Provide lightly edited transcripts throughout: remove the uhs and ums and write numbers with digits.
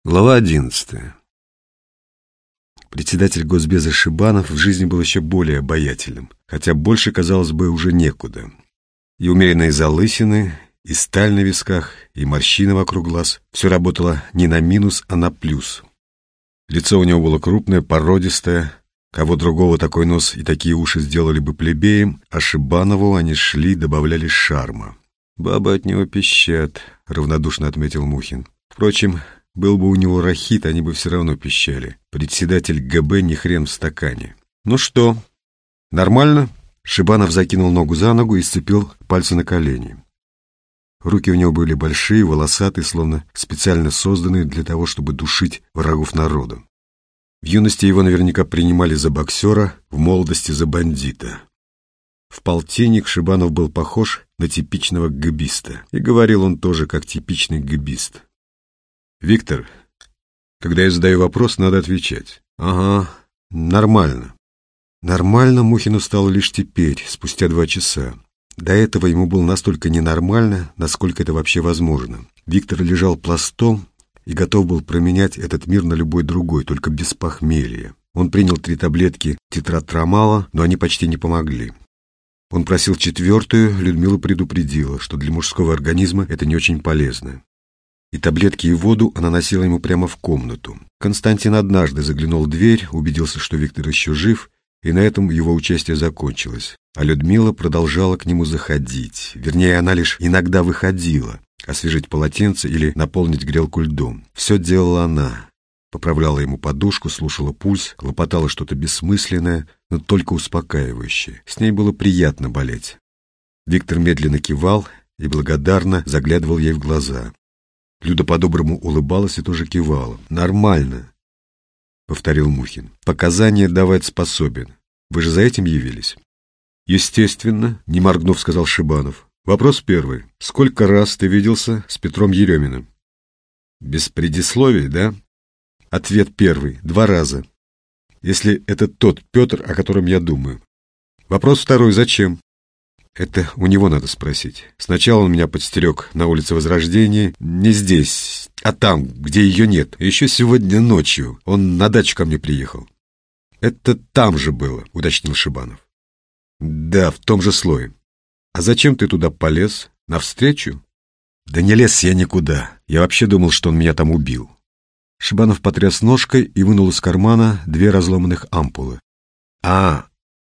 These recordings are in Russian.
Глава 11. Председатель Госбеза Шибанов в жизни был еще более обаятельным, хотя больше, казалось бы, уже некуда. И умеренные залысины, и сталь на висках, и морщины вокруг глаз — все работало не на минус, а на плюс. Лицо у него было крупное, породистое, кого другого такой нос и такие уши сделали бы плебеем, а Шибанову они шли, добавляли шарма. «Бабы от него пищат», — равнодушно отметил Мухин. Впрочем, был бы у него рахит, они бы все равно пищали. Председатель ГБ не хрен в стакане. «Ну что, нормально?» Шибанов закинул ногу за ногу и сцепил пальцы на колени. Руки у него были большие, волосатые, словно специально созданные для того, чтобы душить врагов народа. В юности его наверняка принимали за боксера, в молодости за бандита. В полтинник Шибанов был похож на типичного гэбиста, и говорил он тоже как типичный гэбист. «Виктор, когда я задаю вопрос, надо отвечать». «Ага, нормально». Нормально Мухину стало лишь теперь, спустя 2 часа. До этого ему было настолько ненормально, насколько это вообще возможно. Виктор лежал пластом и готов был променять этот мир на любой другой, только без похмелья. Он принял 3 таблетки тетратрамала, но они почти не помогли. Он просил 4-ю, Людмила предупредила, что для мужского организма это не очень полезно. И таблетки, и воду она носила ему прямо в комнату. Константин однажды заглянул в дверь, убедился, что Виктор еще жив, и на этом его участие закончилось. А Людмила продолжала к нему заходить. Вернее, она лишь иногда выходила, освежить полотенце или наполнить грелку льдом. Все делала она. Поправляла ему подушку, слушала пульс, лопотала что-то бессмысленное, но только успокаивающее. С ней было приятно болеть. Виктор медленно кивал и благодарно заглядывал ей в глаза. Люда по-доброму улыбалась и тоже кивала. «Нормально», — повторил Мухин. «Показания давать способен. Вы же за этим явились?» «Естественно», — не моргнув, сказал Шибанов. «Вопрос первый. Сколько раз ты виделся с Петром Ереминым?» «Без предисловий, да?» Ответ первый. 2 раза. Если это тот Петр, о котором я думаю. Вопрос второй. Зачем? Это у него надо спросить. Сначала он меня подстерег на улице Возрождения, не здесь, а там, где ее нет. Еще сегодня ночью он на дачу ко мне приехал. Это там же было, уточнил Шибанов. Да, в том же слое. А зачем ты туда полез? Навстречу? Да не лез я никуда. Я вообще думал, что он меня там убил. Шибанов потряс ножкой и вынул из кармана 2 разломанных ампулы. «А,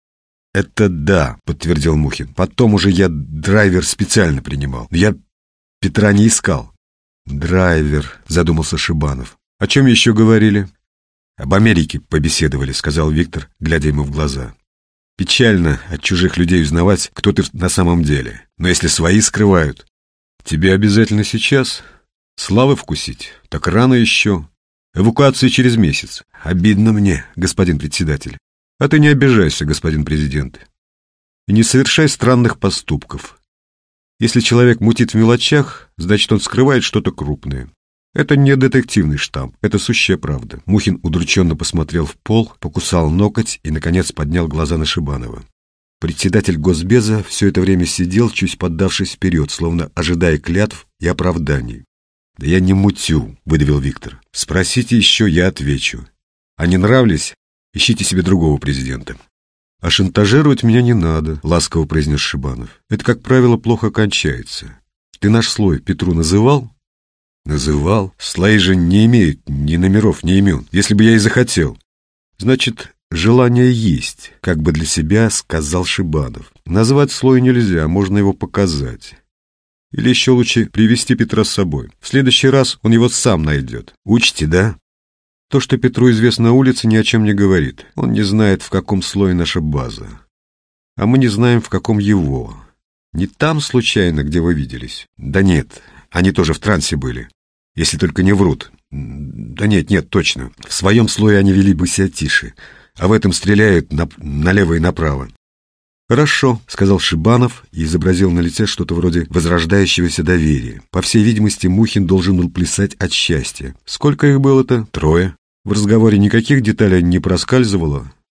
это да», — подтвердил Мухин. «Потом уже я драйвер специально принимал. Я Петра не искал». «Драйвер», — задумался Шибанов. «О чем еще говорили?» «Об Америке побеседовали», — сказал Виктор, глядя ему в глаза. «Печально от чужих людей узнавать, кто ты на самом деле. Но если свои скрывают...» «Тебе обязательно сейчас? Славы вкусить? Так рано еще. Эвакуация через месяц. Обидно мне, господин председатель. А ты не обижайся, господин президент. И не совершай странных поступков. Если человек мутит в мелочах, значит, он скрывает что-то крупное. Это не детективный штамп, это сущая правда». Мухин удрученно посмотрел в пол, покусал ноготь и, наконец, поднял глаза на Шибанова. Председатель Госбеза все это время сидел, чуть поддавшись вперед, словно ожидая клятв и оправданий. «Да я не мутю», — выдавил Виктор. «Спросите еще, я отвечу. А не нравлюсь? Ищите себе другого президента». «А шантажировать меня не надо», — ласково произнес Шибанов. «Это, как правило, плохо кончается. Ты наш слой Петру называл?» «Называл. Слои же не имеют ни номеров, ни имен. Если бы я и захотел». «Значит, желание есть», — как бы для себя сказал Шибанов. «Назвать слой нельзя, можно его показать. Или еще лучше привести Петра с собой. В следующий раз он его сам найдет. Учти, да? То, что Петру известно на улице, ни о чем не говорит. Он не знает, в каком слое наша база. А мы не знаем, в каком его. Не там, случайно, где вы виделись? Да нет, они тоже в трансе были. Если только не врут. Да нет, точно. В своем слое они вели бы себя тише. А в этом стреляют налево и направо. «Хорошо», — сказал Шибанов и изобразил на лице что-то вроде возрождающегося доверия. По всей видимости, Мухин должен был плясать от счастья. «Сколько их было-то?» 3. В разговоре никаких деталей не проскальзывало.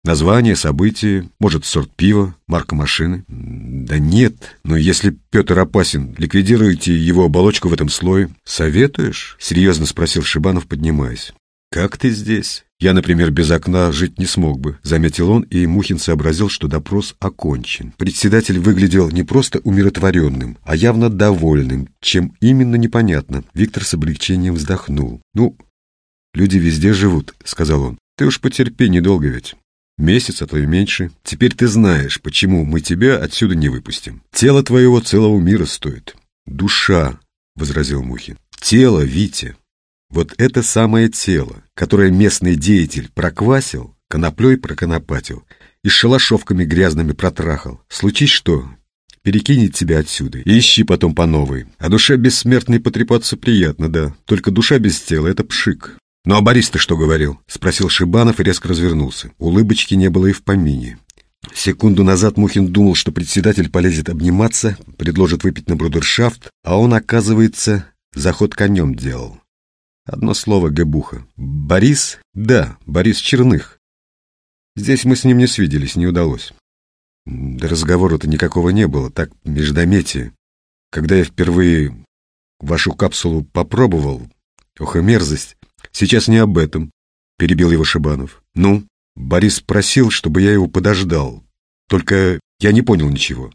Название, событие, может, сорт пива, марка машины? Да нет, но если Петр опасен, ликвидируйте его оболочку в этом слое. Советуешь? Серьезно спросил Шибанов, поднимаясь. Как ты здесь? Я, например, без окна жить не смог бы, заметил он, и Мухин сообразил, что допрос окончен. Председатель выглядел не просто умиротворенным, а явно довольным, чем именно непонятно. Виктор с облегчением вздохнул. Ну, люди везде живут, сказал он. Ты уж потерпи, недолго ведь. Месяц, а то и меньше. Теперь ты знаешь, почему мы тебя отсюда не выпустим. Тело твоего целого мира стоит. Душа, возразил Мухин. Тело, Витя. Вот это самое тело, которое местный деятель проквасил, коноплей проконопатил и шалашовками грязными протрахал. Случись что, перекинет тебя отсюда и ищи потом по новой. А душе бессмертной потрепаться приятно, да. Только душа без тела — это пшик. «Ну а Борис-то что говорил?» — спросил Шибанов и резко развернулся. Улыбочки не было и в помине. Секунду назад Мухин думал, что председатель полезет обниматься, предложит выпить на брудершафт, а он, оказывается, заход конем делал. Одно слово — гэбуха. Борис? Да, Борис Черных. Здесь мы с ним не свиделись, не удалось. Да разговора-то никакого не было, так, междометие. Когда я впервые вашу капсулу попробовал, ох и мерзость. Сейчас не об этом, перебил его Шибанов. Ну, Борис просил, чтобы я его подождал. Только я не понял ничего.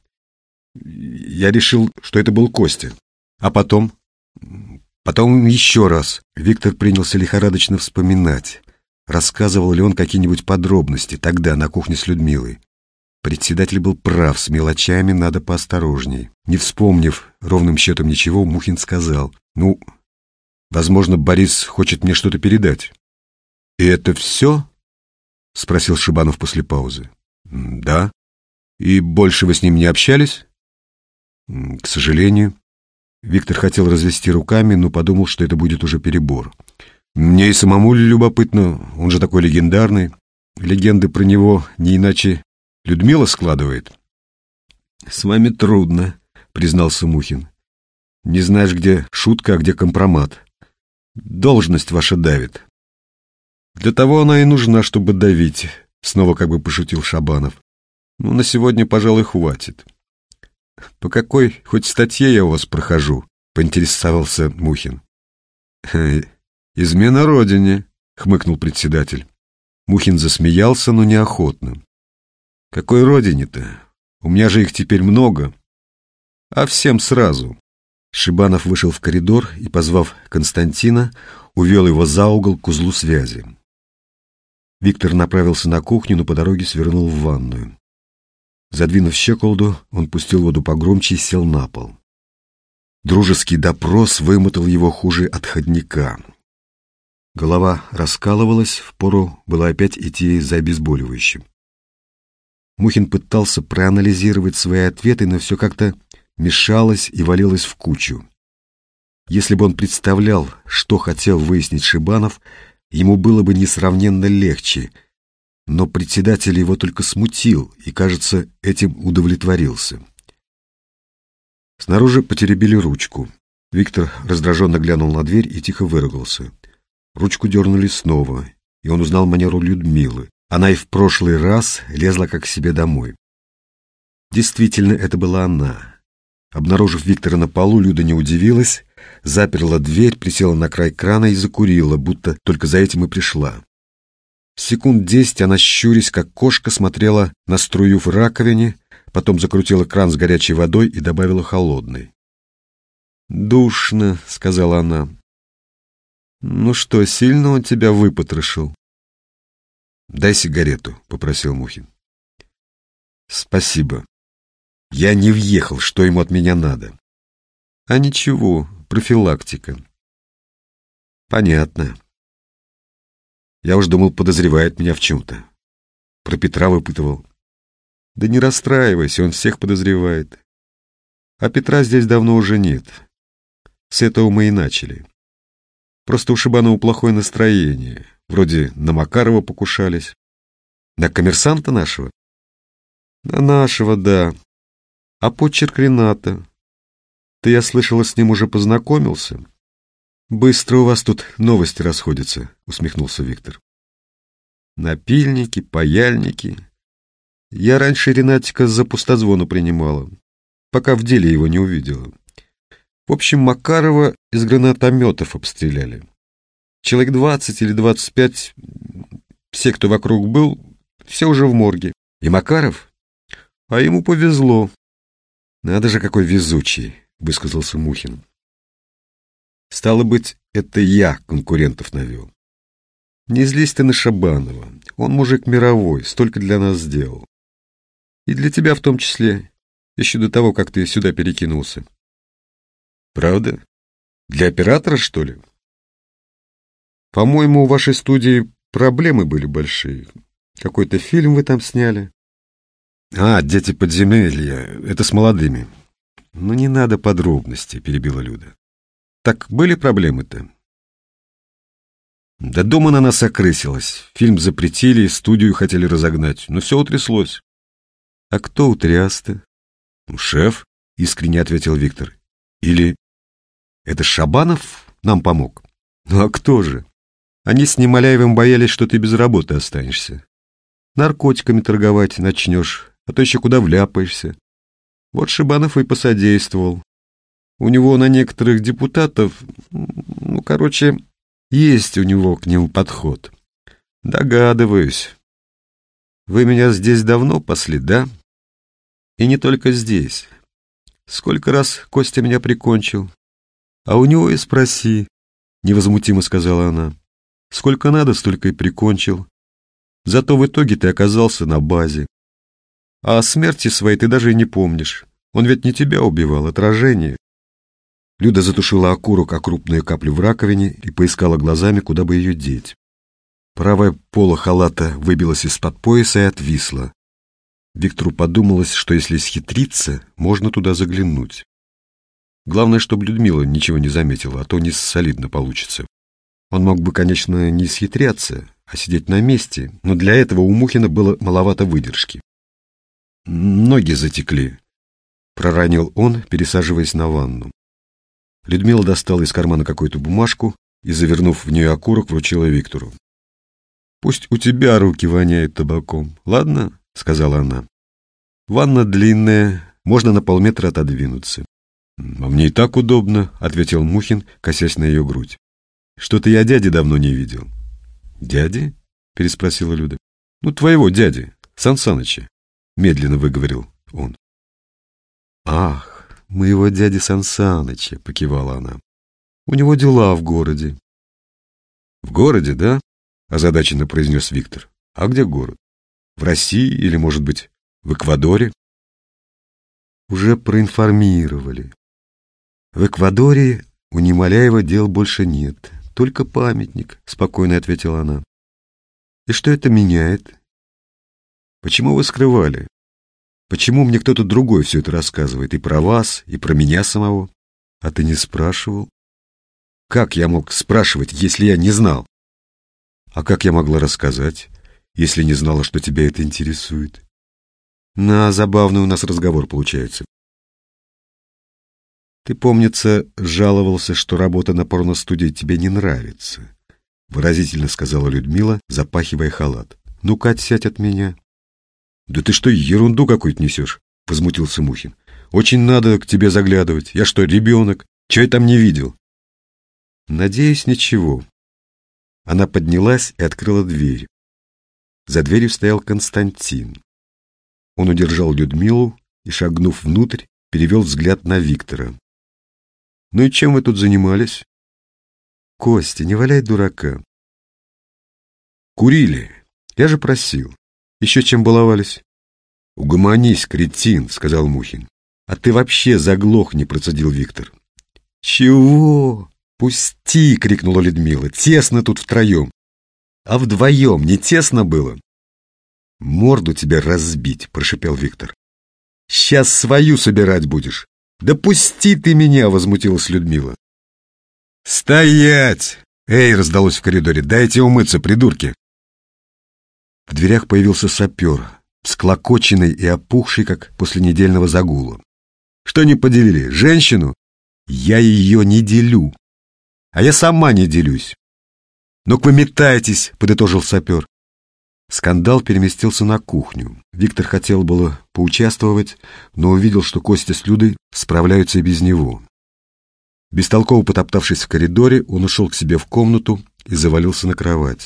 Я решил, что это был Костя. А потом... Потом еще раз. Виктор принялся лихорадочно вспоминать. Рассказывал ли он какие-нибудь подробности тогда на кухне с Людмилой. Председатель был прав, с мелочами надо поосторожней. Не вспомнив ровным счетом ничего, Мухин сказал: «Ну, возможно, Борис хочет мне что-то передать». «И это все?» — спросил Шибанов после паузы. «Да. И больше вы с ним не общались?» «К сожалению». Виктор хотел развести руками, но подумал, что это будет уже перебор. «Мне и самому любопытно, он же такой легендарный. Легенды про него не иначе Людмила складывает». «С вами трудно», — признался Мухин. «Не знаешь, где шутка, а где компромат. Должность ваша давит». «Для того она и нужна, чтобы давить», — снова как бы пошутил Шабанов. «Ну, на сегодня, пожалуй, хватит». «По какой хоть статье я у вас прохожу?» — поинтересовался Мухин. «Измена родине», — хмыкнул председатель. Мухин засмеялся, но неохотно. «Какой родине-то? У меня же их теперь много. А всем сразу». Шибанов вышел в коридор и, позвав Константина, увел его за угол к узлу связи. Виктор направился на кухню, но по дороге свернул в ванную. Задвинув щеколду, он пустил воду погромче и сел на пол. Дружеский допрос вымотал его хуже отходника. Голова раскалывалась, впору было опять идти за обезболивающим. Мухин пытался проанализировать свои ответы, но все как-то мешалось и валилось в кучу. Если бы он представлял, что хотел выяснить Шибанов, ему было бы несравненно легче, но председатель его только смутил и, кажется, этим удовлетворился. Снаружи потеребили ручку. Виктор раздраженно глянул на дверь и тихо выругался. Ручку дернули снова, и он узнал манеру Людмилы. Она и в прошлый раз лезла как к себе домой. Действительно, это была она. Обнаружив Виктора на полу, Люда не удивилась, заперла дверь, присела на край крана и закурила, будто только за этим и пришла. Секунд 10 она, щурясь, как кошка, смотрела на струю в раковине, потом закрутила кран с горячей водой и добавила холодной. «Душно», — сказала она. «Ну что, сильно он тебя выпотрошил?» «Дай сигарету», — попросил Мухин. «Спасибо. Я не въехал, что ему от меня надо». «А ничего, профилактика». «Понятно. Я уж думал, подозревает меня в чем-то. Про Петра выпытывал». «Да не расстраивайся, он всех подозревает. А Петра здесь давно уже нет. С этого мы и начали. Просто у Шибанова плохое настроение. Вроде на Макарова покушались. На коммерсанта нашего?» «На нашего, да. А почерк Рената. Ты, я слышала, с ним уже познакомился?» «Быстро у вас тут новости расходятся», — усмехнулся Виктор. Напильники, паяльники. Я раньше Ренатика за пустозвону принимала, пока в деле его не увидела. В общем, Макарова из гранатометов обстреляли. Человек 20 или 25, все, кто вокруг был, все уже в морге. И Макаров? А ему повезло. Надо же, какой везучий, высказался Мухин. Стало быть, это я конкурентов навел. Не злись ты на Шабанова. Он мужик мировой, столько для нас сделал. И для тебя в том числе, еще до того, как ты сюда перекинулся. Правда? Для оператора, что ли? По-моему, у вашей студии проблемы были большие. Какой-то фильм вы там сняли. А, «Дети подземелья». Это с молодыми. Ну, не надо подробностей, перебила Люда. Так были проблемы-то? Да дома на нас окрысилась. Фильм запретили, студию хотели разогнать. Но все утряслось. А кто утряс-то? Шеф, искренне ответил Виктор. Или это Шабанов нам помог? Ну а кто же? Они с Немоляевым боялись, что ты без работы останешься. Наркотиками торговать начнешь, а то еще куда вляпаешься. Вот Шабанов и посодействовал. У него на некоторых депутатов, есть у него к ним подход. Догадываюсь. Вы меня здесь давно пасли, да? И не только здесь. Сколько раз Костя меня прикончил. А у него и спроси, невозмутимо сказала она. Сколько надо, столько и прикончил. Зато в итоге ты оказался на базе. А о смерти своей ты даже и не помнишь. Он ведь не тебя убивал, отражение. Люда затушила окурок о крупную каплю в раковине и поискала глазами, куда бы ее деть. Правая пола халата выбилась из-под пояса и отвисла. Виктору подумалось, что если схитриться, можно туда заглянуть. Главное, чтобы Людмила ничего не заметила, а то не солидно получится. Он мог бы, конечно, не схитряться, а сидеть на месте, но для этого у Мухина было маловато выдержки. «Ноги затекли», — проронил он, пересаживаясь на ванну. Людмила достала из кармана какую-то бумажку и, завернув в нее окурок, вручила Виктору. «Пусть у тебя руки воняют табаком, ладно?» — сказала она. «Ванна длинная, можно на полметра отодвинуться». «А мне и так удобно», — ответил Мухин, косясь на ее грудь. «Что-то я дяди давно не видел». «Дяди?» — переспросила Люда. «Ну, твоего дяди, Сан Саныча», — медленно выговорил он. «Ах, моего дяди Сан Саныча», — покивала она. «У него дела в городе». «В городе, да?» — озадаченно произнес Виктор. «А где город? В России или, может быть, в Эквадоре?» «Уже проинформировали. В Эквадоре у Немоляева дел больше нет, только памятник», — спокойно ответила она. «И что это меняет? Почему вы скрывали? Почему мне кто-то другой все это рассказывает? И про вас, и про меня самого? А ты не спрашивал?» «Как я мог спрашивать, если я не знал?» «А как я могла рассказать, если не знала, что тебя это интересует?» Забавный у нас разговор получается. «Ты, помнится, жаловался, что работа на порностудии тебе не нравится», — выразительно сказала Людмила, запахивая халат. «Ну-ка, отсядь от меня». «Да ты что, ерунду какую-то несешь?» — возмутился Мухин. «Очень надо к тебе заглядывать. Я что, ребенок? Чего я там не видел?» «Надеюсь, ничего». Она поднялась и открыла дверь. За дверью стоял Константин. Он удержал Людмилу и, шагнув внутрь, перевел взгляд на Виктора. «Ну и чем вы тут занимались?» «Костя, не валяй дурака». «Курили. Я же просил. Еще чем баловались?» «Угомонись, кретин», — сказал Мухин. «А ты вообще заглохни», — процедил Виктор. «Чего? Пусти!» — крикнула Людмила. «Тесно тут втроем». «А вдвоем не тесно было?» «Морду тебя разбить», — прошипел Виктор. «Сейчас свою собирать будешь». «Да пусти ты меня!» — возмутилась Людмила. «Стоять! Эй!» — раздалось в коридоре. «Дайте умыться, придурки!» В дверях появился сапер, всклокоченный и опухший, как после недельного загула. «Что не поделили? Женщину? Я ее не делю. А я сама не делюсь». «Ну-ка вы метайтесь!» — подытожил сапер. Скандал переместился на кухню. Виктор хотел было поучаствовать, но увидел, что Костя с Людой справляются и без него. Бестолково потоптавшись в коридоре, он ушел к себе в комнату и завалился на кровать.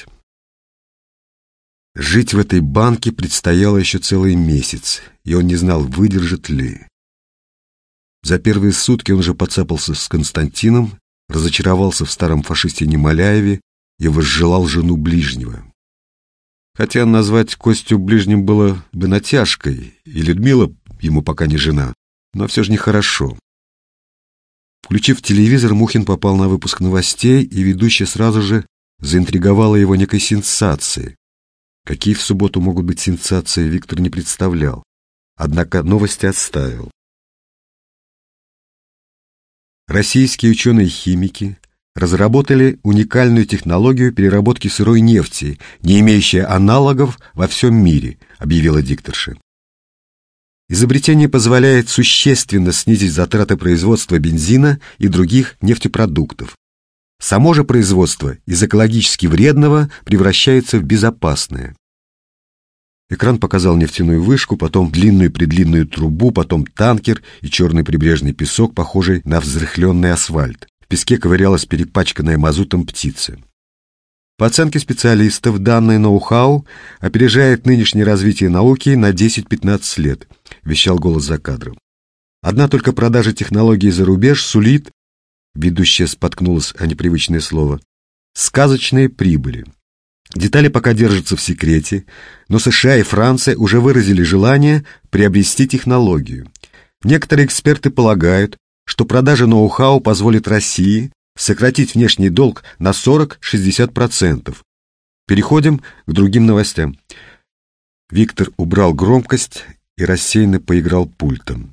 Жить в этой банке предстояло еще целый месяц, и он не знал, выдержит ли. За первые сутки он уже поцапался с Константином, разочаровался в старом фашисте Немоляеве и возжелал жену ближнего. Хотя назвать Костю ближним было бы натяжкой, и Людмила ему пока не жена, но все же нехорошо. Включив телевизор, Мухин попал на выпуск новостей, и ведущая сразу же заинтриговала его некой сенсацией. Какие в субботу могут быть сенсации, Виктор не представлял. Однако новости отставил. Российские ученые-химики разработали уникальную технологию переработки сырой нефти, не имеющая аналогов во всем мире, объявила дикторша. Изобретение позволяет существенно снизить затраты производства бензина и других нефтепродуктов. Само же производство из экологически вредного превращается в безопасное. Экран показал нефтяную вышку, потом длинную-предлинную трубу, потом танкер и черный прибрежный песок, похожий на взрыхленный асфальт. В песке ковырялась перепачканная мазутом птица. По оценке специалистов, данное ноу-хау опережает нынешнее развитие науки на 10-15 лет, вещал голос за кадром. Одна только продажа технологий за рубеж сулит, ведущая споткнулась о непривычное слово, сказочные прибыли. Детали пока держатся в секрете, но США и Франция уже выразили желание приобрести технологию. Некоторые эксперты полагают, что продажа ноу-хау позволит России сократить внешний долг на 40-60%. Переходим к другим новостям. Виктор убрал громкость и рассеянно поиграл пультом.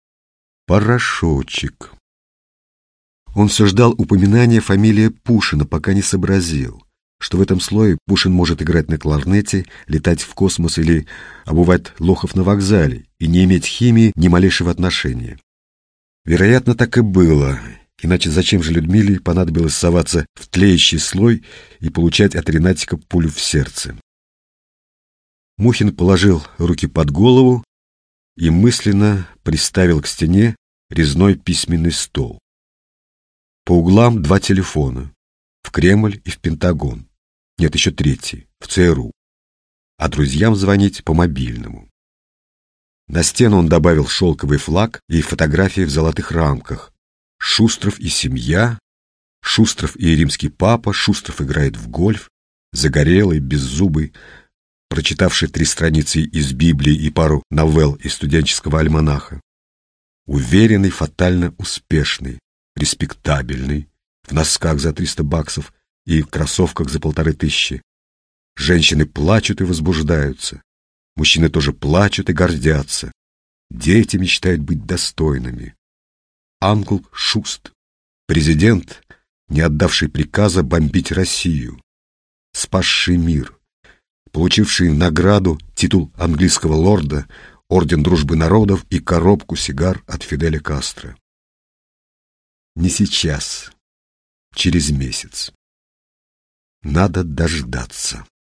Порошочек. Он все ждал упоминания фамилии Пушина, пока не сообразил, что в этом слое Пушин может играть на кларнете, летать в космос или обувать лохов на вокзале и не иметь к химии ни малейшего отношения. Вероятно, так и было, иначе зачем же Людмиле понадобилось соваться в тлеющий слой и получать от Ренатика пулю в сердце? Мухин положил руки под голову и мысленно приставил к стене резной письменный стол. По углам 2 телефона, в Кремль и в Пентагон. Нет, еще 3, в ЦРУ. А друзьям звонить по мобильному. На стену он добавил шелковый флаг и фотографии в золотых рамках. Шустров и семья, Шустров и римский папа, Шустров играет в гольф, загорелый, беззубый, прочитавший 3 страницы из Библии и пару новелл из студенческого альманаха. Уверенный, фатально успешный, респектабельный, в носках за $300 и в кроссовках за 1500. Женщины плачут и возбуждаются. Мужчины тоже плачут и гордятся. Дети мечтают быть достойными. Англ Шуст, президент, не отдавший приказа бомбить Россию, спасший мир, получивший награду, титул английского лорда, орден дружбы народов и коробку сигар от Фиделя Кастро. Не сейчас, через месяц. Надо дождаться.